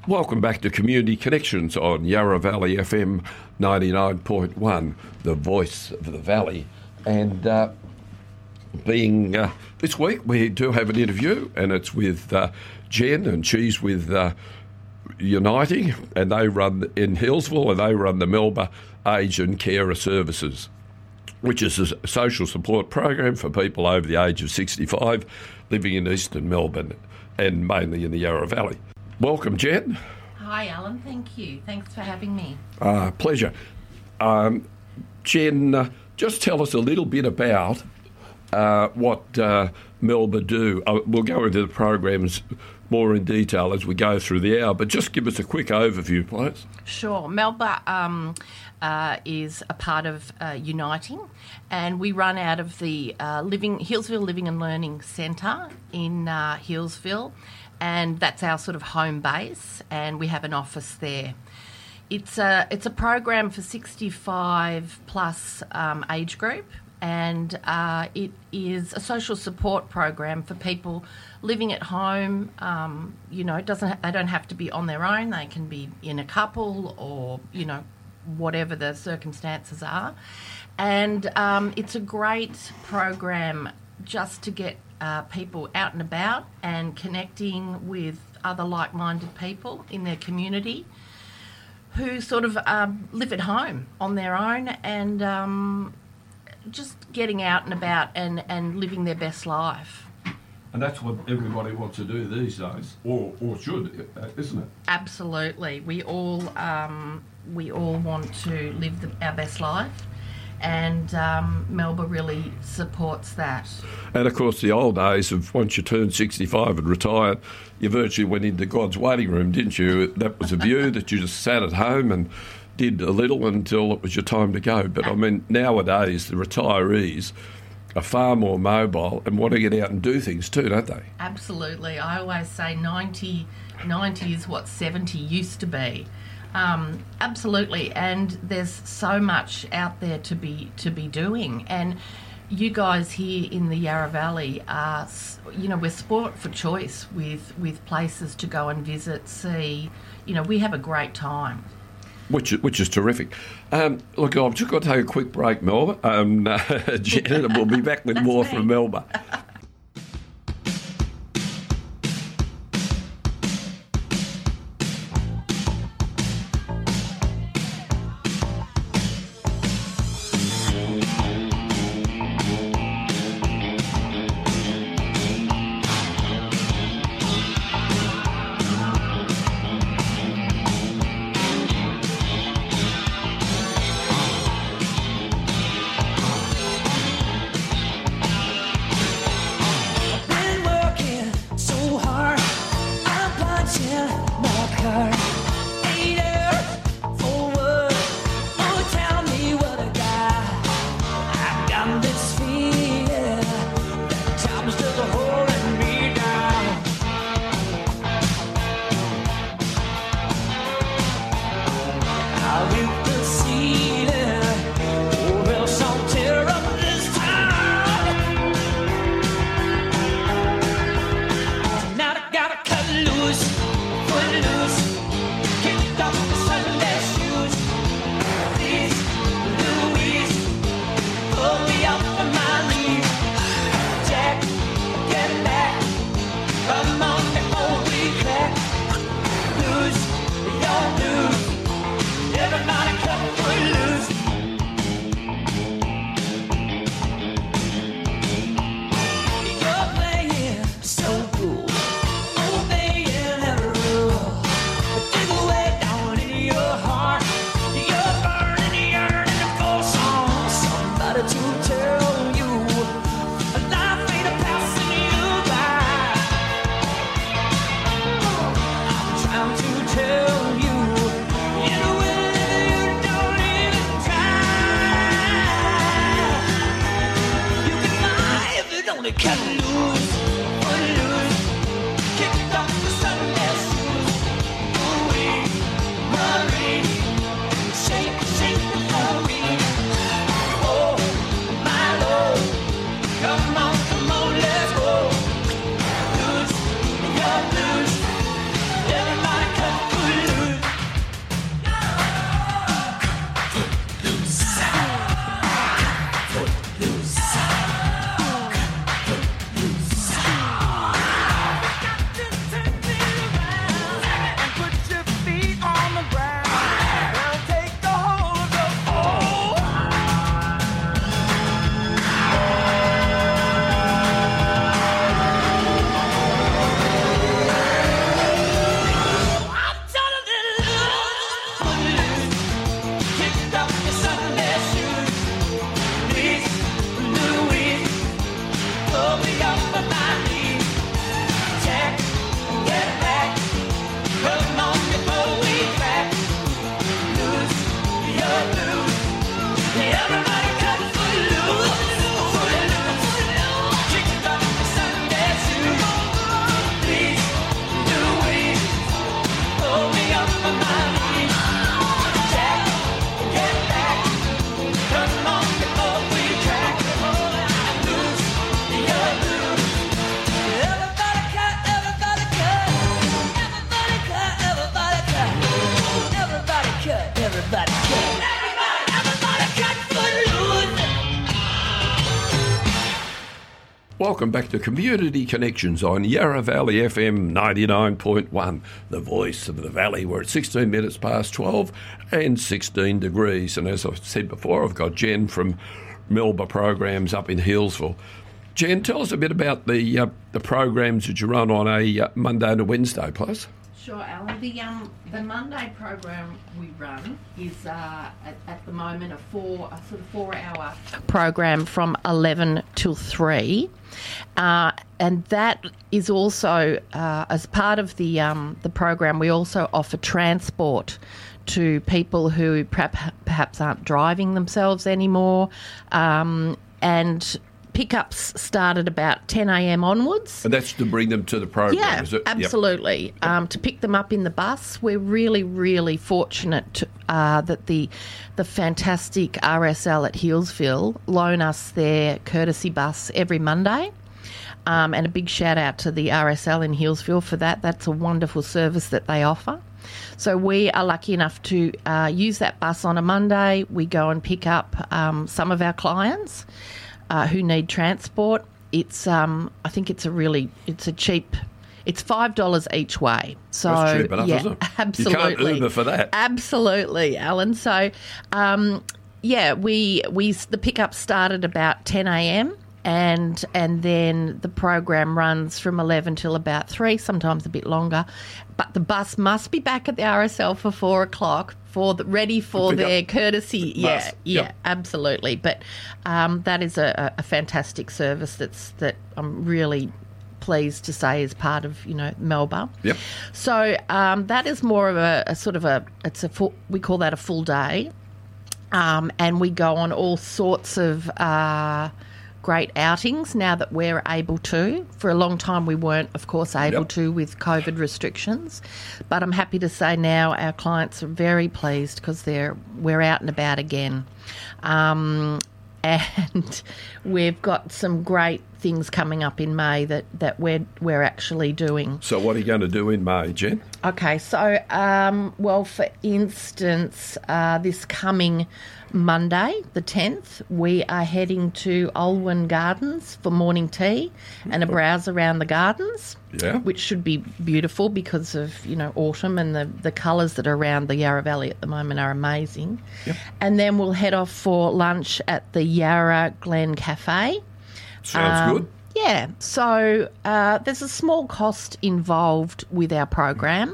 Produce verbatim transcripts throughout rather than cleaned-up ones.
Welcome back to Community Connections on Yarra Valley F M ninety-nine point one, the voice of the valley. And uh, being uh, this week, we do have an interview, and it's with uh, Jen, and she's with uh, Uniting, and they run in Healesville, and they run the Melba Aged and Carer Services, which is a social support program for people over the age of sixty-five living in eastern Melbourne and mainly in the Yarra Valley. Welcome, Jen. Hi, Alan. Thank you. Thanks for having me. Uh, pleasure. Um, Jen, uh, just tell us a little bit about uh, what uh, Melba do. Uh, we'll go into the programs more in detail as we go through the hour, but just give us a quick overview, please. Sure. Melba um, uh, is a part of uh, Uniting, and we run out of the uh, Living Healesville Living and Learning Centre in uh, Healesville. And that's our sort of home base, and we have an office there. It's a it's a program for sixty-five plus um, age group, and uh, it is a social support program for people living at home. Um, you know, it doesn't they don't have to be on their own. They can be in a couple, or you know, whatever the circumstances are. And um, it's a great program just to get Uh, people out and about and connecting with other like-minded people in their community who sort of um, live at home on their own, and um, just getting out and about and, and living their best life. And that's what everybody wants to do these days, or or should, isn't it? Absolutely. We all um, we all want to live the, our best life. And um, Melba really supports that. And of course, the old days of once you turned sixty-five and retired, you virtually went into God's waiting room, didn't you? That was a view that you just sat at home and did a little until it was your time to go. But I mean, nowadays, the retirees are far more mobile and want to get out and do things too, don't they? Absolutely. I always say ninety, ninety is what seventy used to be. Um, absolutely, and there's so much out there to be to be doing, and you guys here in the Yarra Valley are, you know, we're sport for choice with with places to go and visit, see. You know, we have a great time. Which which is terrific. Um, look, I've just got to take a quick break, Melba. Um, Jen, and we'll be back with more me. from Melba. Cut loose, foot loose. welcome back to Community Connections on Yarra Valley F M ninety-nine point one, the voice of the valley. We're at sixteen minutes past twelve and sixteen degrees. And as I said before, I've got Jen from Melba Programs up in Healesville. Jen, tell us a bit about the uh, the programs that you run on a uh, Monday and a Wednesday, please. Sure, Alan. The um the Monday program we run is uh, at, at the moment a four a sort of four hour program from eleven till three, uh, and that is also uh, as part of the um the program we also offer transport to people who perhaps perhaps aren't driving themselves anymore, um, and pickups start at about ten a.m. onwards. And that's to bring them to the program, yeah, is it? Absolutely. Yep. Um, to pick them up in the bus. We're really, really fortunate to, uh, that the the fantastic R S L at Healesville loan us their courtesy bus every Monday. Um, and a big shout out to the R S L in Healesville for that. That's a wonderful service that they offer. So we are lucky enough to uh, use that bus on a Monday. We go and pick up um, some of our clients Uh, who need transport. It's um, I think it's a really it's a cheap. It's five dollars each way. So that's cheap enough, yeah, isn't it? absolutely. You can't Uber for that. Absolutely, Alan. So um, yeah, we we the pickup started about ten a.m. and and then the program runs from eleven till about three, sometimes a bit longer. But the bus must be back at the R S L for four o'clock. For the, ready for their courtesy, yeah, Must. yeah, Yep. absolutely. But um, that is a, a fantastic service that's that I'm really pleased to say is part of you know Melba. Yep. So um, that is more of a, a sort of a it's a full, we call that a full day, um, and we go on all sorts of uh, great outings now that we're able to. For a long time we weren't, of course, able Yep. to with COVID restrictions, but I'm happy to say now our clients are very pleased because they're we're out and about again, um, and we've got some great things coming up in May that, that we're we're actually doing. So what are you going to do in May, Jen? Okay, so um, well, for instance, uh, this coming Monday, the tenth, we are heading to Olwen Gardens for morning tea and a browse around the gardens, Yeah. which should be beautiful because of, you know, autumn and the, the colours that are around the Yarra Valley at the moment are amazing. Yep. And then we'll head off for lunch at the Yarra Glen Cafe. Sounds Um, good. Yeah, so uh, there's a small cost involved with our program.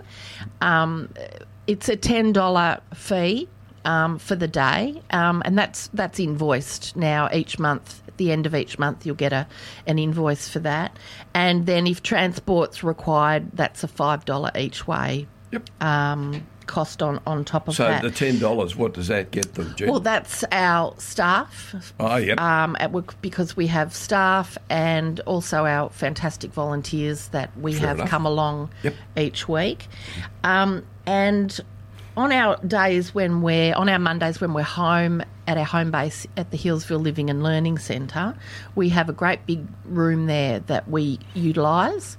Um, it's a ten dollars fee um, for the day, um, and that's that's invoiced now each month. At the end of each month, you'll get a an invoice for that. And then if transport's required, that's a five dollars each way Yep. um, cost on, on top of So that. the ten dollars, what does that get them, Jen? Well, that's our staff. Oh, yep. Um, at work, because we have staff and also our fantastic volunteers that we Fair have enough. come along Yep. each week. Um, and on our days when we're, on our Mondays when we're home at our home base at the Healesville Living and Learning Centre, we have a great big room there that we utilise,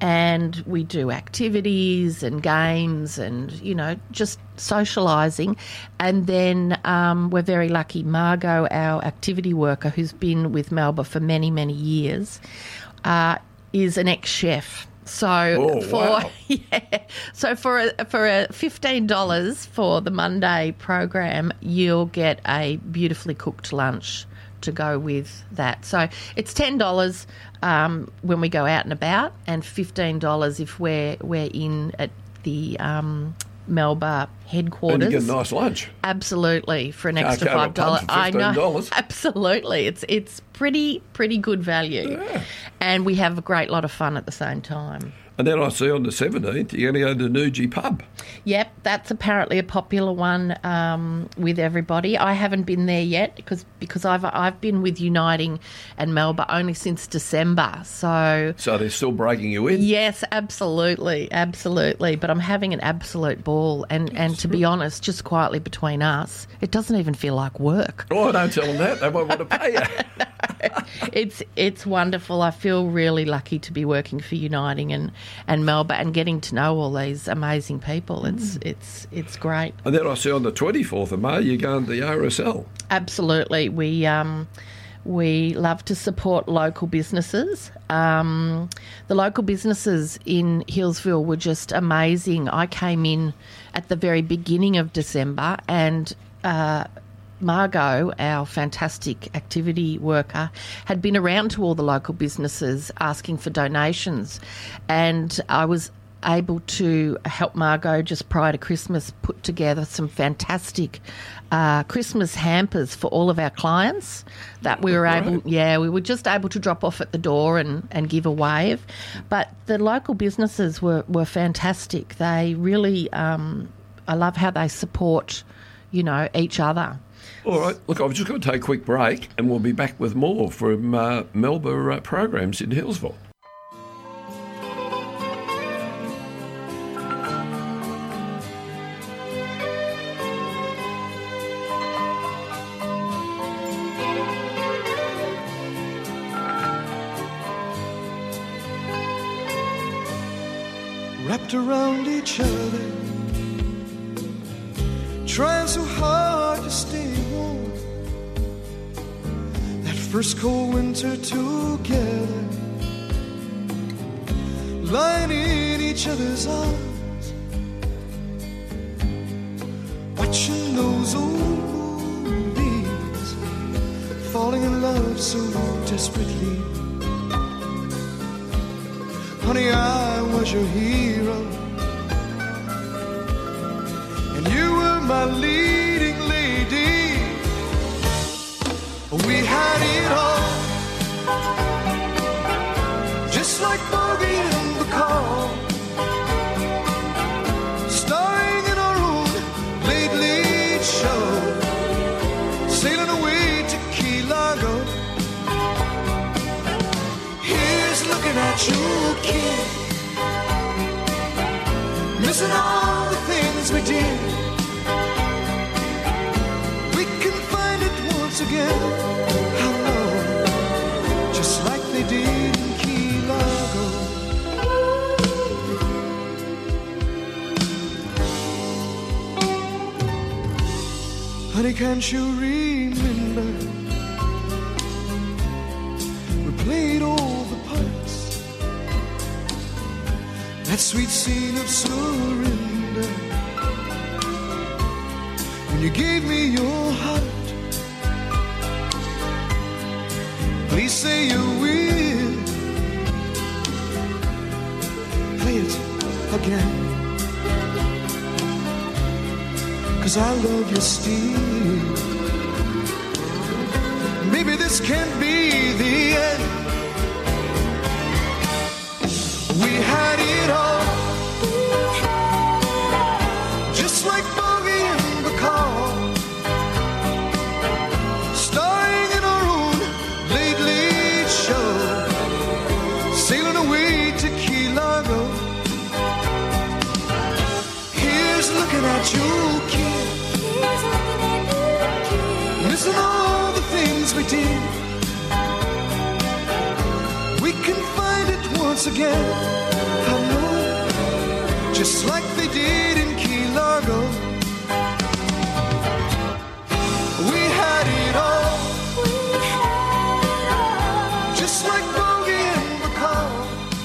and we do activities and games and, you know, just socialising. And then um, we're very lucky, Margot, our activity worker who's been with Melba for many, many years, uh, is an ex-chef. So Oh, for wow. yeah, so for a, for a fifteen dollars for the Monday program, you'll get a beautifully cooked lunch to go with that. So it's ten dollars um, when we go out and about, and fifteen dollars if we're we're in at the um, Melba headquarters. And you get a nice lunch. Absolutely, for an Can't extra go to a five dollars. pub for I know. fifteen dollars. Absolutely, it's it's pretty pretty good value, Yeah. and we have a great lot of fun at the same time. And then I see on the seventeenth, you're going to go to Newgie Pub. Yep, that's apparently a popular one um, with everybody. I haven't been there yet because because I've I've been with Uniting and Melba only since December. So So they're still breaking you in? yes, absolutely, absolutely. But I'm having an absolute ball, and and to be honest, just quietly between us, it doesn't even feel like work. Oh, don't tell them that. They won't want to pay you. It's it's wonderful. I feel really lucky to be working for Uniting and, and Melba and getting to know all these amazing people. It's it's it's great. And then I see on the twenty-fourth of May, you're going to the R S L. Absolutely. We um We love to support local businesses. Um, the local businesses in Healesville were just amazing. I came in at the very beginning of December and uh, Margot, our fantastic activity worker, had been around to all the local businesses asking for donations, and I was able to help Margot just prior to Christmas put together some fantastic uh, Christmas hampers for all of our clients that we were Right. able, yeah, we were just able to drop off at the door and, and give a wave. But the local businesses were, were fantastic. They really, um, I love how they support, you know, each other. All right. Look, I've just got to take a quick break and we'll be back with more from uh, Melba uh, programs in Healesville. Wrapped around each other, trying so hard to stay warm. That first cold winter together, lying in each other's arms, watching those old movies, falling in love so desperately. Honey, I was your hero, and you were my leading lady. We had it all, just like Bogey and Bacall, starring in our own late, late show, sailing away to Key Largo. Here's looking at you, kid, missing all the things we did. We can find it once again, I know, just like they did in Key Largo. Honey, can't you remember? We played all the parts, that sweet scene of surrender, when you gave me your heart. Please say you will play it again, 'cause I love you still. Maybe this can't be the end. We had it all, just like Bogey and Bacall, starring in our own late, late show, sailing away to Key Largo. Here's looking at you, kid, missing all the things we did. We can find it once again, I know, just like they did in Key Largo. We had it all, just like Bogey and Bacall,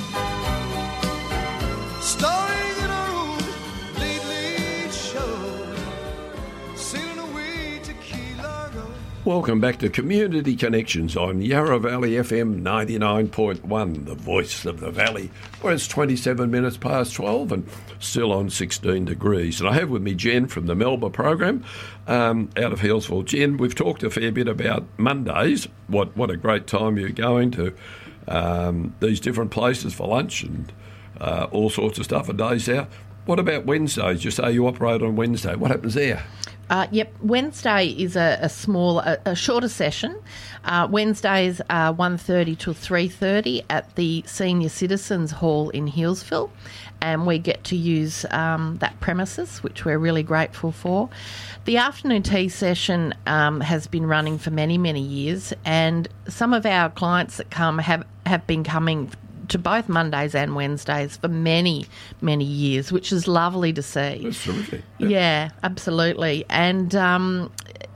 starring in our own late, late show, sailing away to Key Largo. Welcome back to Community Connections on Yarra Valley F M ninety-nine point one, the voice of the valley, where it's twenty-seven minutes past twelve and still on sixteen degrees. And I have with me Jen from the Melba program um, out of Healesville. Jen, we've talked a fair bit about Mondays. What what a great time you're going to um, these different places for lunch and uh, all sorts of stuff, a days out. What about Wednesdays? You say you operate on Wednesday. What happens there? Uh, yep, Wednesday is a, a small, a, a shorter session. Uh, Wednesdays are one thirty till three thirty at the Senior Citizens Hall in Healesville, and we get to use um, that premises, which we're really grateful for. The afternoon tea session um, has been running for many, many years, and some of our clients that come have, have been coming to both Mondays and Wednesdays for many, many years, which is lovely to see. That's terrific. Yeah, absolutely. And um,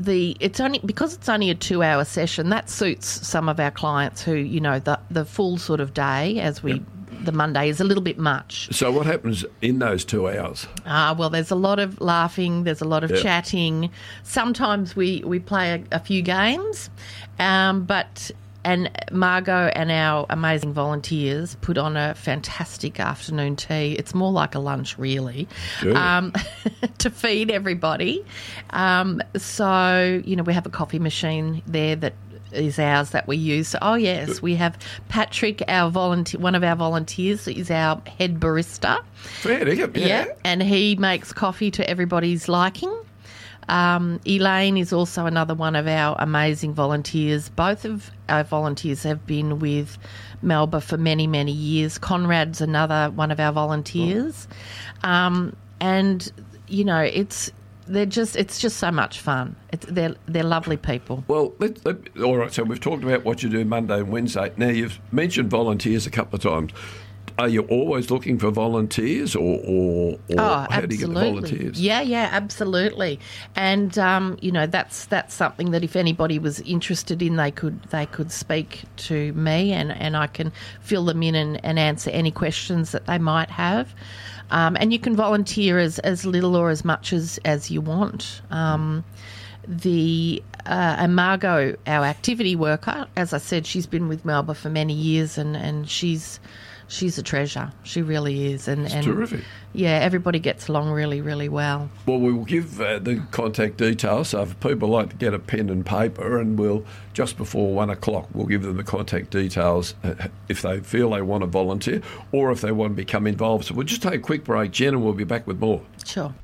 the it's only because it's only a two-hour session. That suits some of our clients who, you know, the the full sort of day as we. Yep. The Monday is a little bit much. So what happens in those two hours? Ah, well, there's a lot of laughing. There's a lot of yep. chatting. Sometimes we we play a, a few games, um, but. And Margot and our amazing volunteers put on a fantastic afternoon tea. It's more like a lunch, really, um, to feed everybody. Um, so, you know, we have a coffee machine there that is ours that we use. So, oh, yes, we have Patrick, our volunteer, one of our volunteers is our head barista. Fair, yeah. yeah. And he makes coffee to everybody's liking. Um, Elaine is also another one of our amazing volunteers. Both of our volunteers have been with Melba for many, many years. Conrad's another one of our volunteers. Oh. Um, and, you know, it's they're just it's just so much fun. It's, they're, they're lovely people. Well, let, let, all right, so we've talked about what you do Monday and Wednesday. Now, you've mentioned volunteers a couple of times. Are you always looking for volunteers, or, or, or oh, how do you get the volunteers? Yeah, yeah, absolutely. And um, you know, that's that's something that if anybody was interested in, they could they could speak to me, and, and I can fill them in and, and answer any questions that they might have. Um, and you can volunteer as, as little or as much as, as you want. Um, the uh, and Margot, our activity worker, as I said, she's been with Melba for many years, and, and she's. She's a treasure. She really is. And, it's and terrific. Yeah, everybody gets along really, really well. Well, we will give uh, the contact details. So if people like to get a pen and paper, and we'll, just before one o'clock, we'll give them the contact details uh, if they feel they want to volunteer or if they want to become involved. So we'll just take a quick break, Jen, and we'll be back with more. Sure.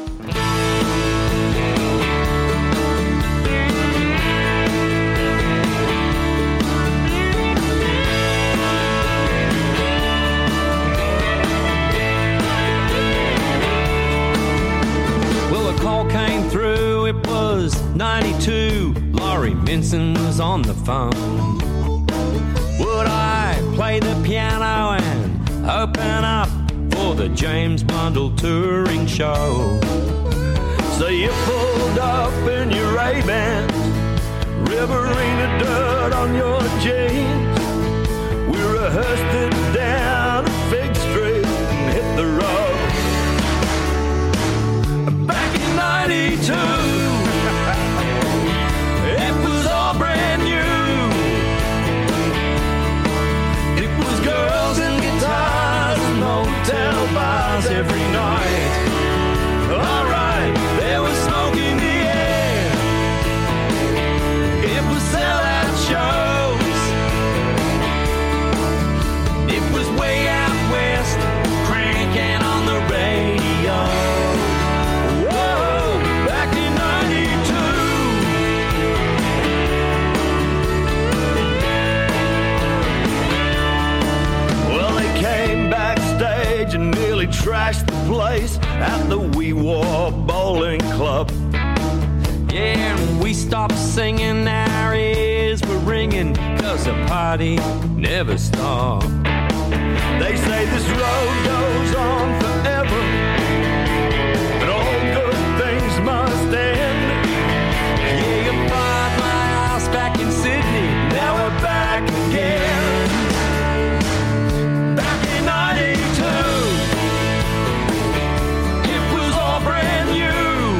ninety-two, Laurie Minson was on the phone. Would I play the piano and open up for the James Bundle touring show? So you pulled up in your Ray-Bans, Riverina dirt on your jeans. We rehearsed it down Fig Street and hit the road. Back in ninety-two, brand new. It was girls and guitars and hotel bars every night. Alright, there was smoke in the air. It was sellout shows. It was way out west, cranking on the radio. Whoa, back in ninety-two. And nearly trashed the place at the Wee War Bowling Club. Yeah, and we stopped singing, our ears were ringing, cause the party never stopped. They say this road goes on forever, but all good things must end. Yeah, you find my house back in Sydney, now we're back again. Back in ninety-two, brand new.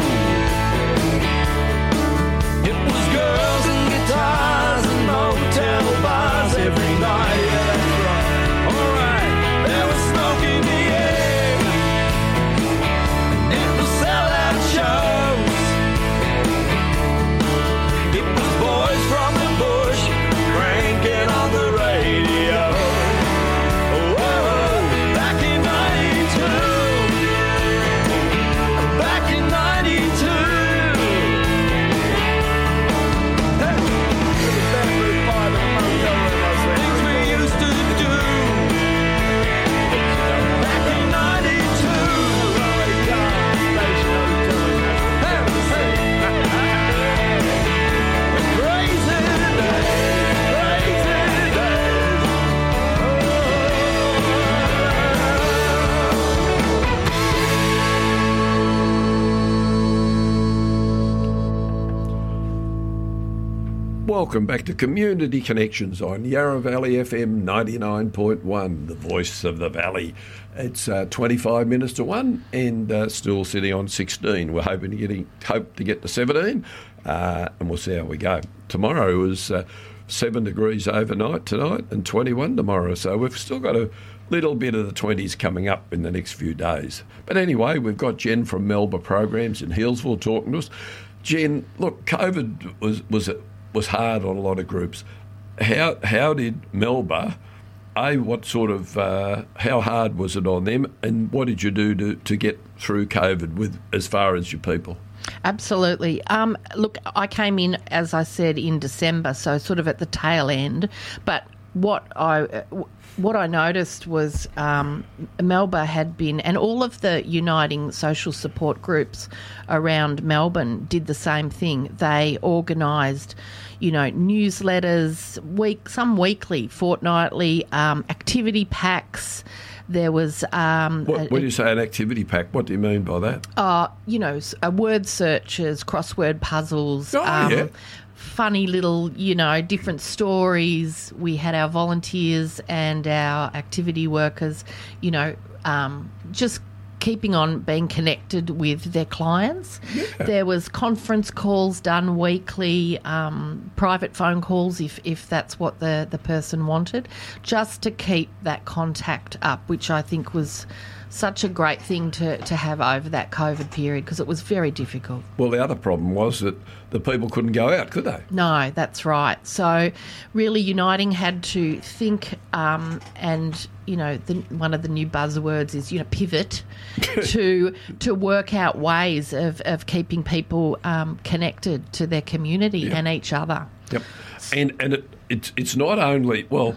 It was girls and guitars and motel bars every night. Yeah, that's right. Alright, there was smoke in the air. Welcome back to Community Connections on Yarra Valley F M ninety-nine point one, the voice of the valley. It's uh, twenty-five minutes to one and uh, still sitting on sixteen. We're hoping to get, hope to get to seventeen uh, and we'll see how we go. Tomorrow is uh, seven degrees overnight tonight and twenty-one tomorrow, so we've still got a little bit of the twenties coming up in the next few days. But anyway, we've got Jen from Melba Programs in Healesville talking to us. Jen, look, COVID was was was hard on a lot of groups. How how did Melba, A, what sort of, uh, how hard was it on them, and what did you do to, to get through COVID with as far as your people? Absolutely. Um, look, I came in, as I said, in December, so sort of at the tail end. But what I what I noticed was um, Melba had been, and all of the uniting social support groups around Melbourne did the same thing. They organised, you know, newsletters, week some weekly, fortnightly, um, activity packs. There was... Um, what, when you say an activity pack, what do you mean by that? Uh, you know, uh, word searches, crossword puzzles, oh, um, yeah. funny little, you know, different stories. We had our volunteers and our activity workers, you know, um, just keeping on being connected with their clients. Yeah. There was conference calls done weekly, um, private phone calls if, if that's what the, the person wanted, just to keep that contact up, which I think was such a great thing to, to have over that COVID period because it was very difficult. Well, the other problem was that the people couldn't go out, could they? No, that's right. So really Uniting had to think um, and, you know, the, one of the new buzzwords is, you know, pivot to to work out ways of, of keeping people um, connected to their community Yep. and each other. Yep. And and it, it's it's not only, well,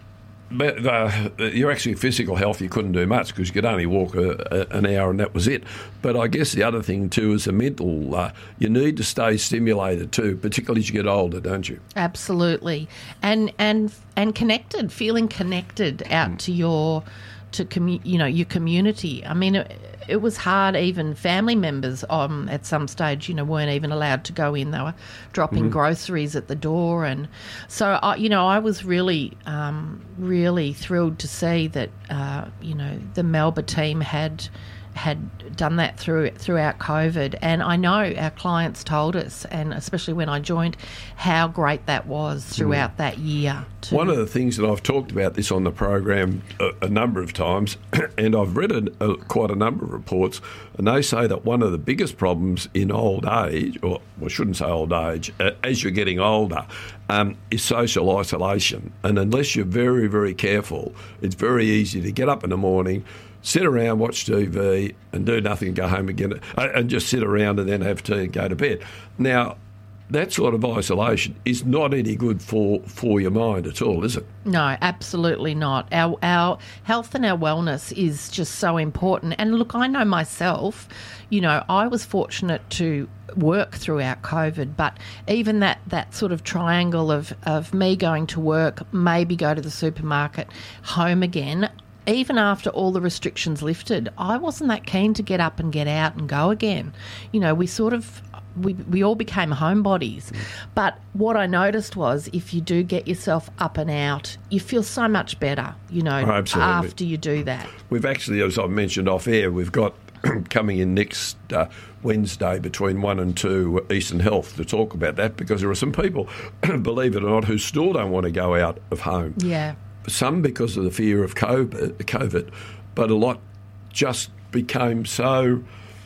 but, uh, you're actually physical health, you couldn't do much because you could only walk a, a, an hour and that was it. But I guess the other thing too is the mental, uh, you need to stay stimulated too, particularly as you get older, don't you? Absolutely. And and and connected, feeling connected out mm. to your to commu- you know, your community. I mean, it, it was hard. Even family members um, at some stage, you know, weren't even allowed to go in. They were dropping mm-hmm. groceries at the door. And so, I, you know, I was really, um, really thrilled to see that, uh, you know, the Melba team had had done that through throughout COVID. And I know our clients told us, and especially when I joined, how great that was throughout mm. that year. To One of the things that I've talked about this on the program a, a number of times, and I've read a, a, quite a number of reports, and they say that one of the biggest problems in old age, or I shouldn't say old age, uh, as you're getting older, um, is social isolation. And unless you're very, very careful, it's very easy to get up in the morning, sit around, watch T V and do nothing and go home again, and just sit around and then have tea and go to bed. Now, that sort of isolation is not any good for, for your mind at all, is it? No, absolutely not. Our our health and our wellness is just so important. And look, I know myself, you know, I was fortunate to work throughout COVID, but even that, that sort of triangle of, of me going to work, maybe go to the supermarket, home again, even after all the restrictions lifted, I wasn't that keen to get up and get out and go again. You know, we sort of, we, we all became homebodies. Mm. But what I noticed was if you do get yourself up and out, you feel so much better, you know, oh, absolutely. after you do that. We've actually, as I mentioned off air, we've got coming in next uh, Wednesday between one and two Eastern Health to talk about that, because there are some people, believe it or not, who still don't want to go out of home. Yeah. Some because of the fear of COVID, but a lot just became so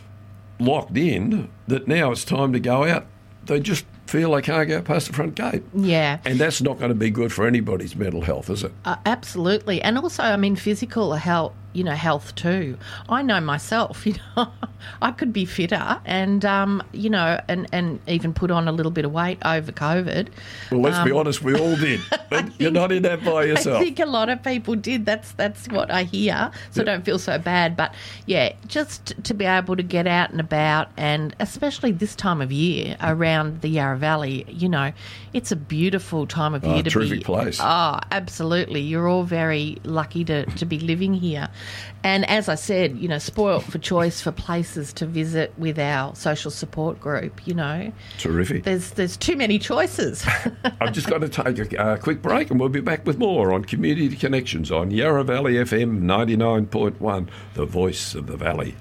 locked in that now it's time to go out. They just feel they can't go past the front gate. Yeah. And that's not going to be good for anybody's mental health, is it? Uh, absolutely. And also, I mean, physical health, you know, health too. I know myself, you know, I could be fitter and, um, you know, and, and even put on a little bit of weight over COVID. Well, let's um, be honest, we all did. Think, You're not in that by yourself. I think a lot of people did. That's that's what I hear. So yeah. Don't feel so bad. But, yeah, just to be able to get out and about, and especially this time of year around the Yarra Valley, you know, it's a beautiful time of year oh, to terrific be. place. Oh, absolutely. You're all very lucky to, to be living here. And as I said, you know, spoilt for choice for places to visit with our social support group, you know. Terrific. There's there's too many choices. I've just got to take a uh, quick break and we'll be back with more on Community Connections on Yarra Valley F M ninety-nine point one, the voice of the valley.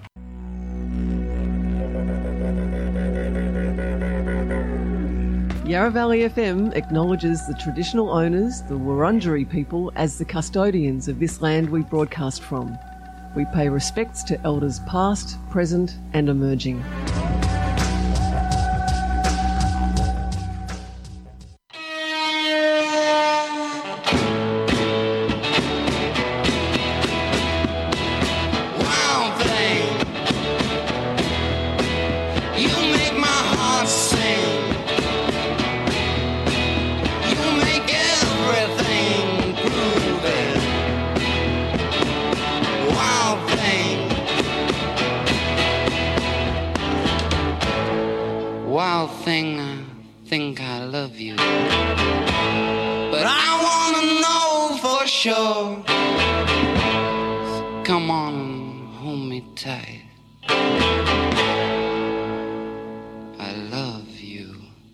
Yarra Valley F M acknowledges the traditional owners, the Wurundjeri people, as the custodians of this land we broadcast from. We pay respects to elders past, present and emerging. Wild thing, I think I love you, but I wanna know for sure. So come on and hold me tight. I love you.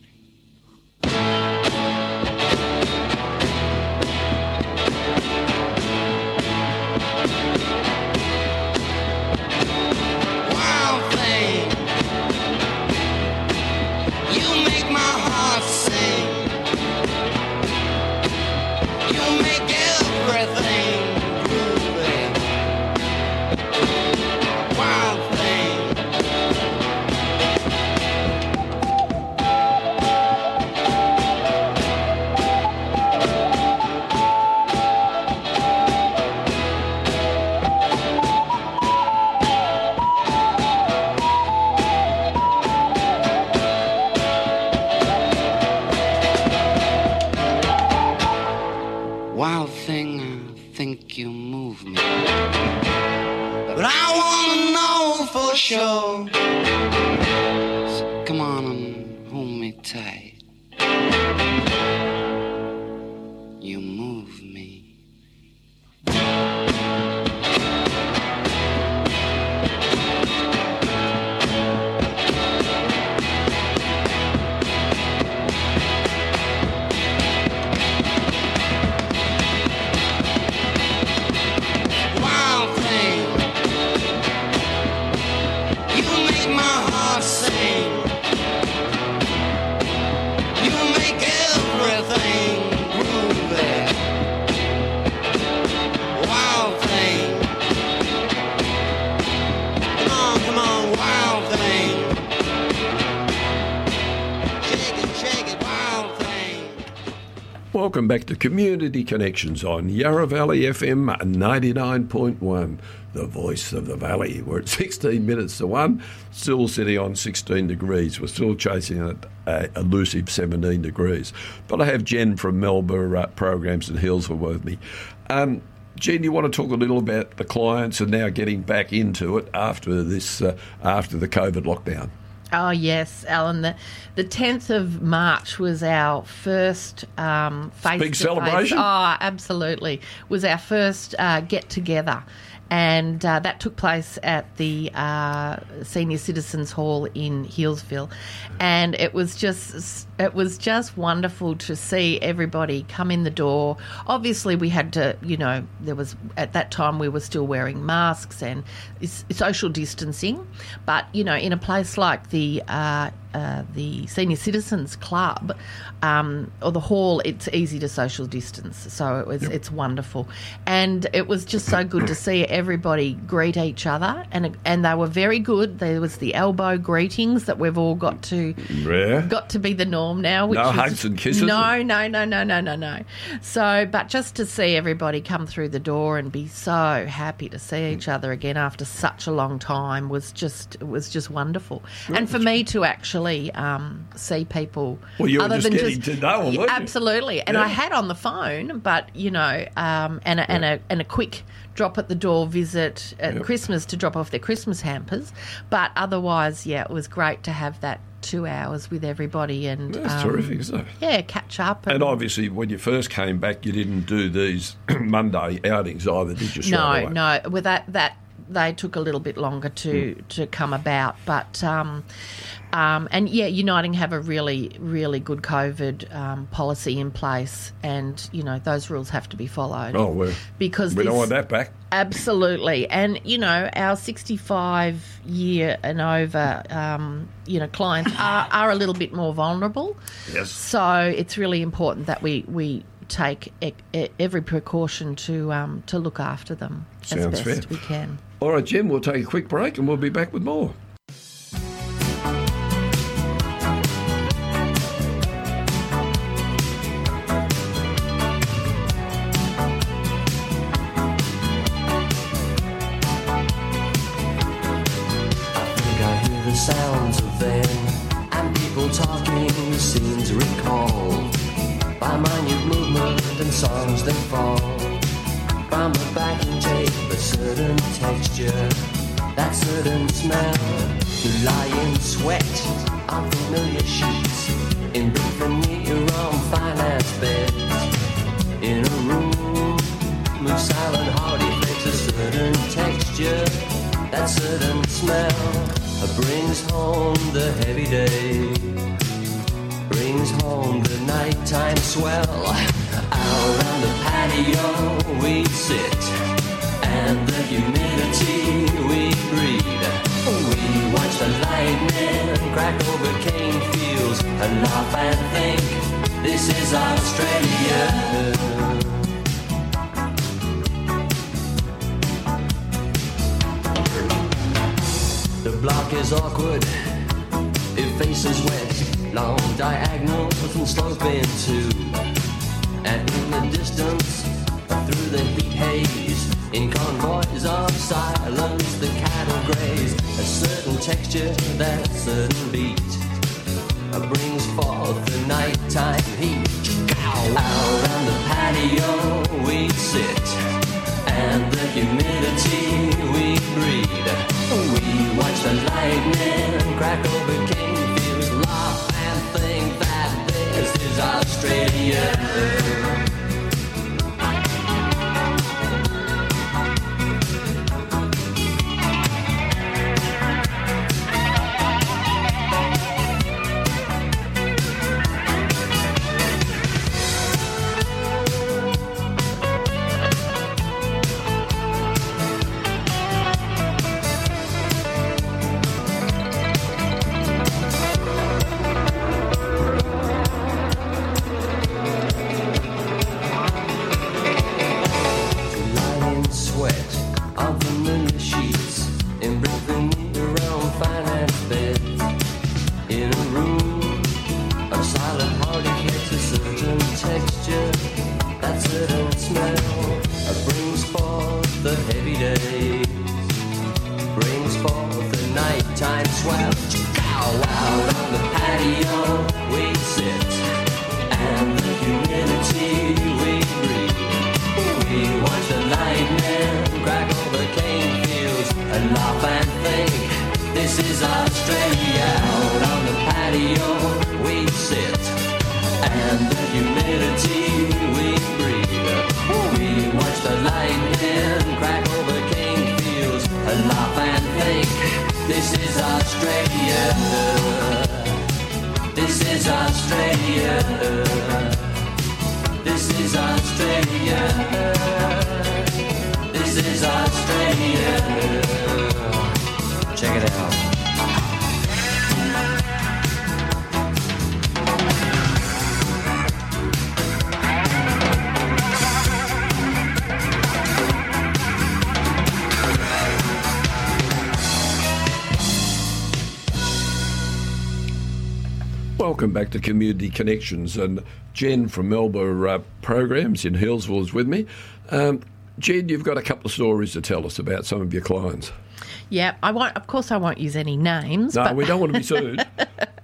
Wild thing, you make my heart sing. You make everything groovy. Wild thing. Wild thing, I think you move me, but I wanna know for sure. So come on and hold me tight. You move me. Wild thing, you make my heart sing. You make everything groovy. Wild thing, come on, come on, wild thing. Shake it, shake it, wild thing. Welcome back to Community Connections on Yarra Valley F M ninety-nine point one, the voice of the valley. We're at sixteen minutes to one, still sitting on sixteen degrees. We're still chasing a, a elusive seventeen degrees. But I have Jen from Melba uh, Programs in Hillsville with me. Um, Jen, you want to talk a little about the clients and now getting back into it after this, uh, after the COVID lockdown? Oh, yes, Alan. The, the tenth of March was our first um, face-to-face. Big celebration? Oh, absolutely. Was our first uh, get-together. And uh, that took place at the uh, Senior Citizens Hall in Healesville. And it was just it was just wonderful to see everybody come in the door. Obviously, we had to, you know, there was, at that time we were still wearing masks and social distancing. But, you know, in a place like the uh, uh, the Senior Citizens Club um, or the hall, it's easy to social distance. So it was yep. It's wonderful. And it was just so good to see everybody greet each other, and and they were very good. There was the elbow greetings that we've all got to yeah. got to be the norm now. Which no is, hugs and kisses? No, no, no, no, no, no, no. So, but just to see everybody come through the door and be so happy to see each other again after such a long time was just was just wonderful. Right. And for me to actually um, see people well, you were other just than getting just to know them, weren't you? Absolutely. And yeah. I had on the phone, but you know, um, and a, yeah. and a and a quick drop at the door visit at yep. Christmas to drop off their Christmas hampers. But otherwise, yeah, it was great to have that two hours with everybody and That's um, terrific, isn't it? yeah, catch up. And obviously, when you first came back, you didn't do these Monday outings either, did you? straight No, away? no. With that, that they took a little bit longer to, Mm. to come about, but um, um, and yeah, Uniting have a really, really good COVID um, policy in place, and you know those rules have to be followed. Oh, well, because we don't this- want that back. Absolutely, and you know our sixty-five year and over, um, you know, clients are, are a little bit more vulnerable. Yes. So it's really important that we we take e- e- every precaution to um, to look after them Sounds as best fair. we can. All right, Jim, we'll take a quick break and we'll be back with more. I hear the sounds of them and people talking, scenes recalled by minute movement and songs that fall from a backing tape, a certain texture, that certain smell. You lie in sweat on familiar sheets, in brief and neat your own finance beds, in a room with silent hearty fakes, a certain texture, that certain smell brings home the heavy day, brings home the nighttime swell. Out on the patio we'd sit, and the humidity we breathe. We watch the lightning crack over cane fields and laugh and think, this is Australia. The block is awkward, it faces west, long diagonals and sloping too. And in the distance, through the heat haze, in convoys of silence, the cattle graze. A certain texture, that certain beat, brings forth the nighttime heat. Out on the patio we sit, and the humidity we breathe. We watch the lightning crack over cane fields, laugh and think that this is Australia. Welcome back to Community Connections, and Jen from Melba uh, Programs in Hillsville is with me. Um, Jen, you've got a couple of stories to tell us about some of your clients. Yeah, I won't. Of course, I won't use any names. No, but, we don't want to be sued.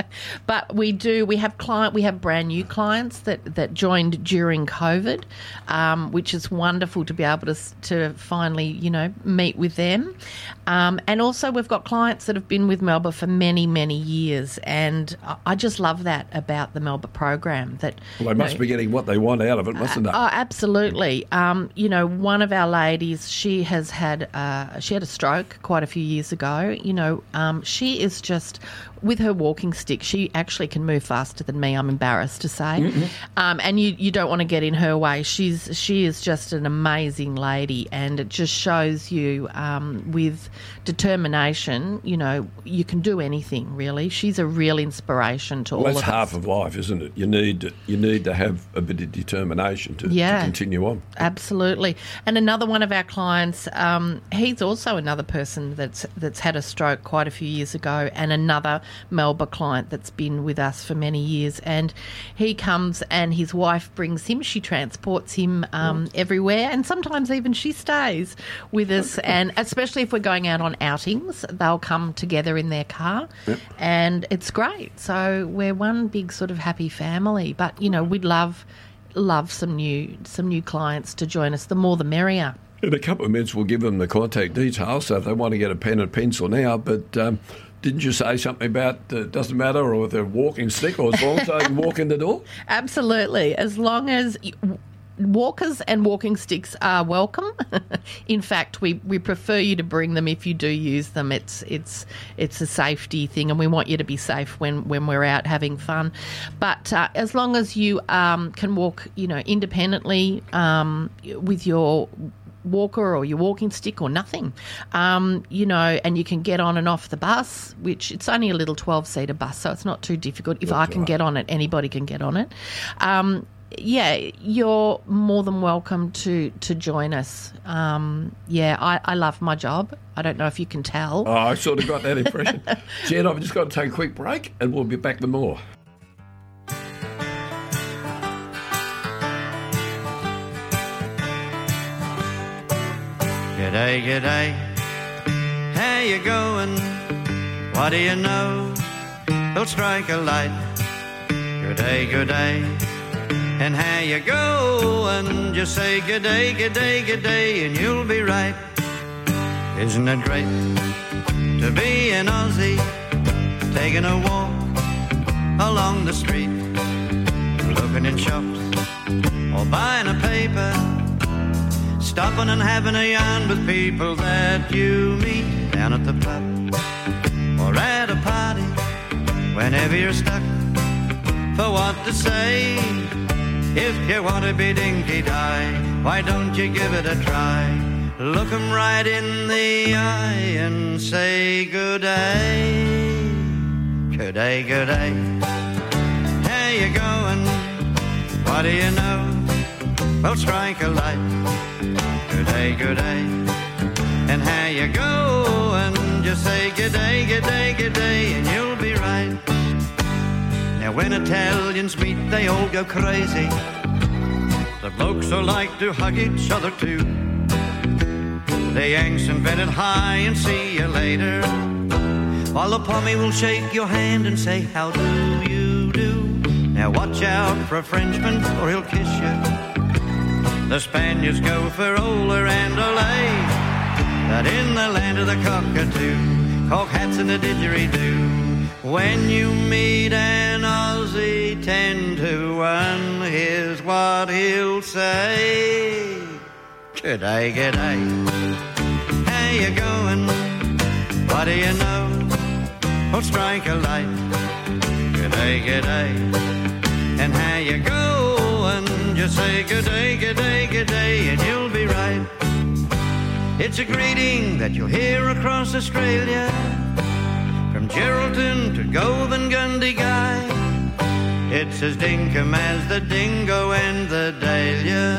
But we do, we have client, we have brand new clients that, that joined during COVID, um, which is wonderful to be able to to finally, you know, meet with them. Um, and also we've got clients that have been with Melba for many, many years, and I just love that about the Melba program. That well, they must you know, be getting what they want out of it, mustn't they? Oh, absolutely. Um, you know, one of our ladies, she has had uh, she had a stroke quite a few years ago. You know, um, she is just, with her walking stick, she actually can move faster than me, I'm embarrassed to say. Mm-hmm. Um, and you, you don't want to get in her way. She's she is just an amazing lady, and it just shows you um, with determination, you know, you can do anything, really. She's a real inspiration to well, all of us. us. That's half of life, isn't it? You need you need to have a bit of determination to, yeah, to continue on. Absolutely. And another one of our clients, um, he's also another person that's that's had a stroke quite a few years ago, and another Melba client that's been with us for many years. And he comes and his wife brings him. She transports him um, everywhere, and sometimes even she stays with us. And especially if we're going out on outings, they'll come together in their car, yep. and it's great. So we're one big sort of happy family. But you know, we'd love love some new some new clients to join us. The more, the merrier. In a couple of minutes, we'll give them the contact details, so if they want to get a pen and pencil now. But um, didn't you say something about uh, it doesn't matter, or with a walking stick, or as long as they can walk in the door? Absolutely. As long as... You, walkers and walking sticks are welcome. In fact, we, we prefer you to bring them if you do use them. It's it's it's a safety thing, and we want you to be safe when, when we're out having fun. But uh, as long as you um, can walk, you know, independently um, with your walker or your walking stick or nothing, um, you know, and you can get on and off the bus, which it's only a little twelve-seater bus, so it's not too difficult. If That's I can right. get on it, anybody can get on it. Um, yeah, you're more than welcome to, to join us. Um, yeah, I, I love my job. I don't know if you can tell. Oh, I sort of got that impression. Jen, I've just got to take a quick break and we'll be back with more. G'day, g'day, how you going? What do you know? They'll strike a light. G'day, g'day, and how you going? Just say g'day, g'day, g'day, and you'll be right. Isn't it great to be an Aussie, taking a walk along the street, looking in shops or buying a paper, stopping and having a yarn with people that you meet down at the pub or at a party. Whenever you're stuck for what to say, if you want to be dinky-die, why don't you give it a try? Look 'em right in the eye and say good day. Good day, good day. How you going? What do you know? Well, strike a light. Good day, good day. And how you going? Just say good day, good day, good day, and you'll be right. Now when Italians meet, they all go crazy. The blokes all like to hug each other too. The Yanks invented hi and see you later, while the Pommy will shake your hand and say how do you do. Now watch out for a Frenchman or he'll kiss you. The Spaniards go for Ola and Olay, but in the land of the cockatoo, cock hats and a didgeridoo. When you meet an Aussie ten to one, here's what he'll say. G'day, g'day. How you going? What do you know? Oh, strike a light. G'day, g'day. And how you going? Just say g'day, g'day, g'day, and you'll be right. It's a greeting that you'll hear across Australia, from Geraldton to Govan Gundy Guy. It's as dinkum as the dingo and the dahlia,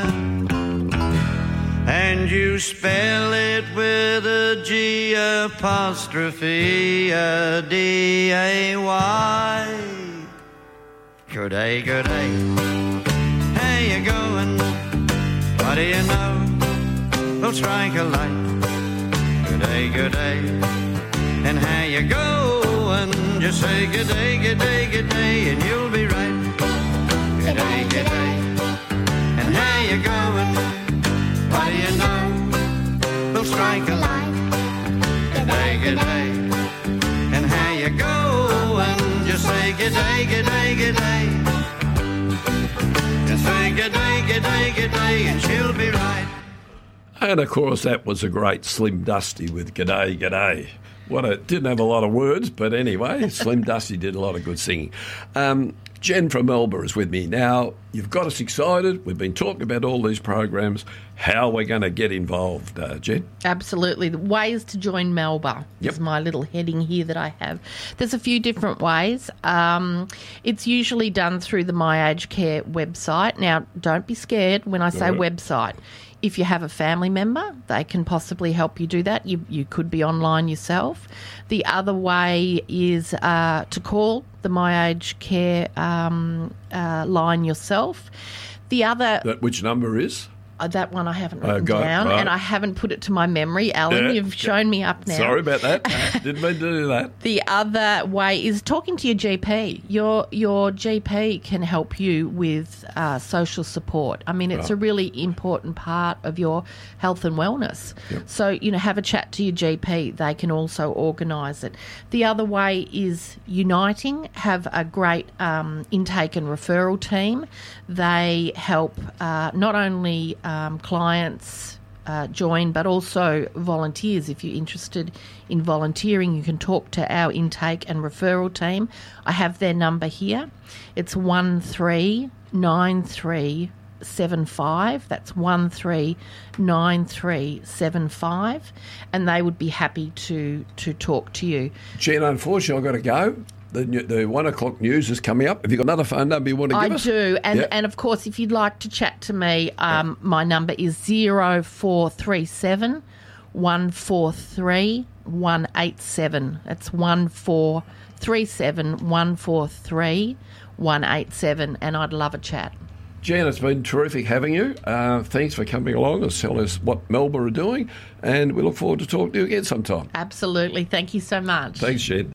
and you spell it with a G apostrophe a D A Y. Good day, good day. How you going? What do you know? We'll strike a light. Good day, good day. And how you going? just say good day, good day, good day, and you'll be right. Good day, good day. And how you going? What do you know? We'll strike a light. Good day, good day. And how you going? Just say good day, good day, good day. Just say good day, good day, good day, and she'll be right. And of course, that was a great Slim Dusty with G'day, G'day. What a, didn't have a lot of words, but anyway, Slim Dusty did a lot of good singing. Um, Jen from Melba is with me. Now, you've got us excited. We've been talking about all these programs. How are we going to get involved, uh, Jen? Absolutely. The ways to join Melba Yep. is my little heading here that I have. There's a few different ways. Um, it's usually done through the My Aged Care website. Now, don't be scared when I say Right. website. If you have a family member, they can possibly help you do that. You you could be online yourself. The other way is uh, to call the My Aged Care um, uh, line yourself. The other... That, which number is? Uh, that one I haven't Oh, written got it, down, right. and I haven't put it to my memory. Alan, Yeah, you've yeah. shown me up now. Sorry about that. Didn't mean to do that. The other way is talking to your G P. Your your G P can help you with uh, social support. I mean, it's Right. a really important part of your health and wellness. So, you know, have a chat to your G P. They can also organise it. The other way is Uniting have a great um, intake and referral team. They help uh, not only um, clients uh, join, but also volunteers. If you're interested in volunteering, you can talk to our intake and referral team. I have their number here. It's one three nine three seven five. That's one three nine three seven five, and they would be happy to to talk to you. Jen, unfortunately, I've got to go. The, new- the one o'clock news is coming up. Have you got another phone number you want to give I us? do, and Yep. and of course, if you'd like to chat to me, um, my number is zero four three seven one four three one eight seven. That's one four three seven one four three one eight seven, and I'd love a chat. Jen, it's been terrific having you. Uh, thanks for coming along and telling us what Melba are doing, and we look forward to talking to you again sometime. Absolutely, thank you so much. Thanks, Jen.